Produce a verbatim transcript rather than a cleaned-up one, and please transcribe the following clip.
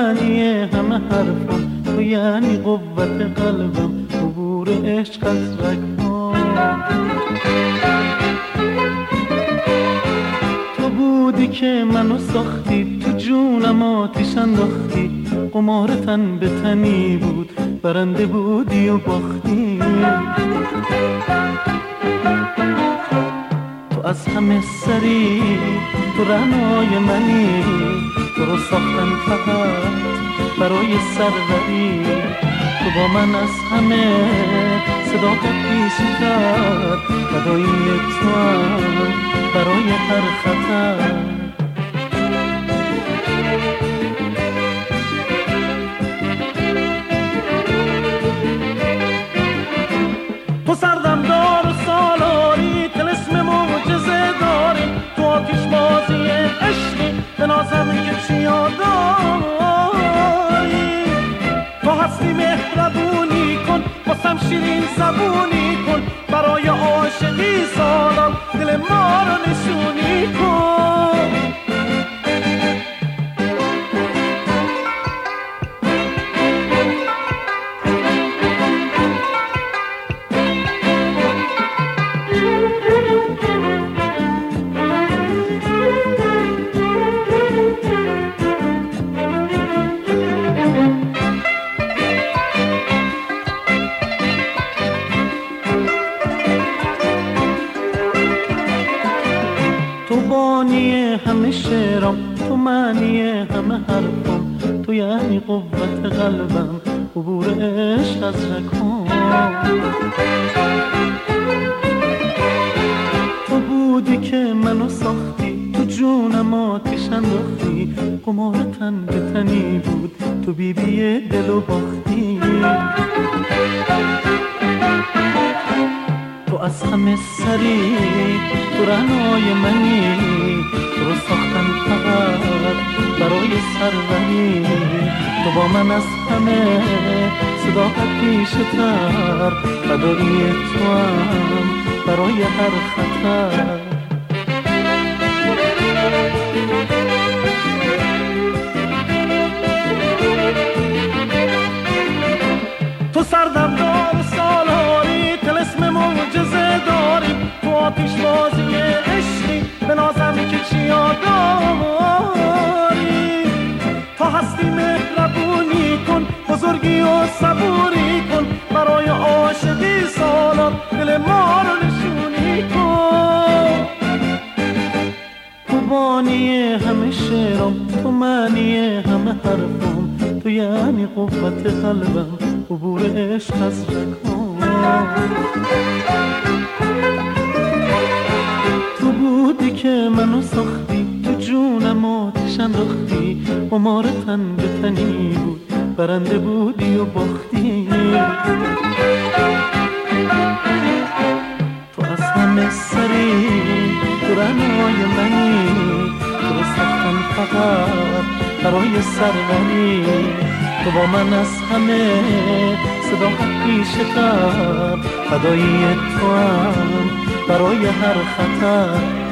معنی همه حرفم، تو یعنی قوت قلبم، عبور عشق از رگ‌هام. تو بودی که منو ساختی، تو جونم آتیش انداختی، قمار تن به تنی بود، برنده بودی و باختی. تو از همه سری، تو رعنای منی، تو رو ساختن فقط برای سروری. تو با من از همه صداقت بیشتر، فدایی تو هم برای هر خطر. تو سردم دار و سالاری، طلسم معجزه داری، تو آتیش بازی عشقی، به نازم که چی یاد داری. تو هستی مهربونی کن، واسم شیرین زبونی کن، برای عاشقی سالم دل ما رو نشونی کن. همه شعرم، تو معنی همه حرفم، تو یعنی قوت قلبم، عبور عشق از رگ‌هام. تو بودی که منو ساختی، تو جونم آتیش انداختی، قمار تن به تنی بود، تو بی بی دل و باختی. تو از همه سری، تو رعنای منی، تو رو ساختن فقط برای سروری. تو با من از همه صداقت بیشتر، فدایی تو هم برای هر خطر. تو سردم دار سالاری، طلسم معجزه داری، تو آتیش بازی عشقی، به نازم که چی یاد داری. تو هستی مهربونی کن، بزرگی و صبوری کن، برای عاشقی سالم دل ما رو نشونی کن. تو بانی همه شعرم، تو معنی همه حرفم، تو یعنی قوت قلبم، عبور عشق از رگ‌هام. تو بودی که منو ساختی، تو جونم آتیش انداختی، قمار تن به تنی بود، برنده بودی و باختی. تو از همه سری، تو رعنای منی، تو رو ساختن فقط برای سروری. تو با من از همه صداقت بیشتر، فدایی تو هم برای هر خطر.